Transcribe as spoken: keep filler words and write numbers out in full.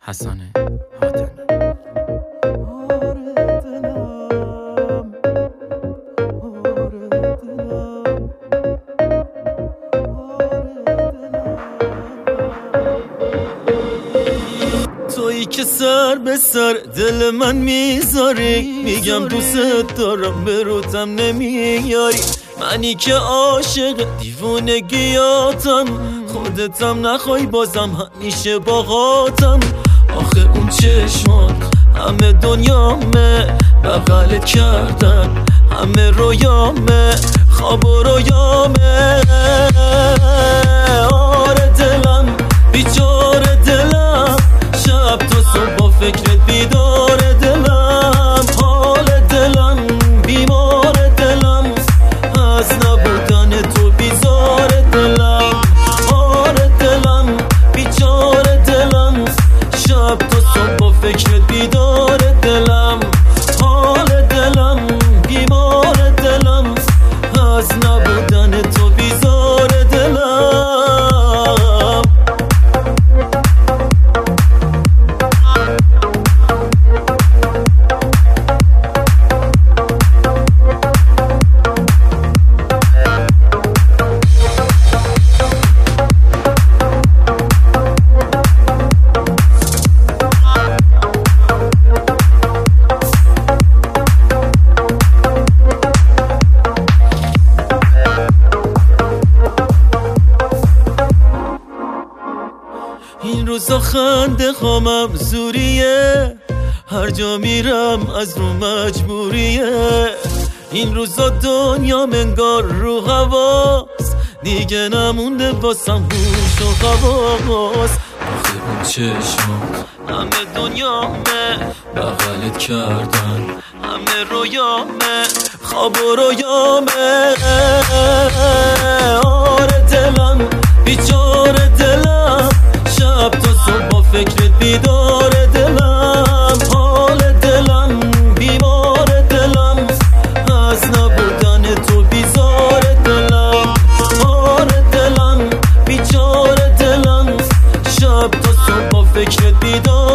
حسن حاتمی. تویی که سر به سر دل من میذاری، میگم دوست دارم بروتم نمیاری. منی که عاشق دیوونگیاتم، خودتم نخوای بازم همیشه باهاتم. آخه اون چشمات همه دنیامه، بغلت کردن همه رویامه، خواب و رویامه. آره دلم بیچاره دلم، شب تا صبح با فکرت بیدار دلم. حال دلم بیمار دلم، از نبودن تو بیزار دلم. آره دلم بیچاره دلم، شب تا صبح با فکرت بیدار دلم. حال دلم بیمار دلم، از نبودن تو بیزار دلم. این روزا خنده هامم زوریه، هر جا میرم از رو مجبوریه. این روزا دنیا منگار رو هواست، دیگه نمونده واسم هوش و حواس. آخه اون چشمات همه دنیامه، بغلت کردن همه رویامه، خواب و رویامه. آره دلم بیچاره دلم، شب تا صبح با فکرت بیدار دلم. حال دلم بیمار دلم، از نبودن تو بیزار دلم. آره دلم بیچاره دلم، شب تا صبح با فکرت بیدار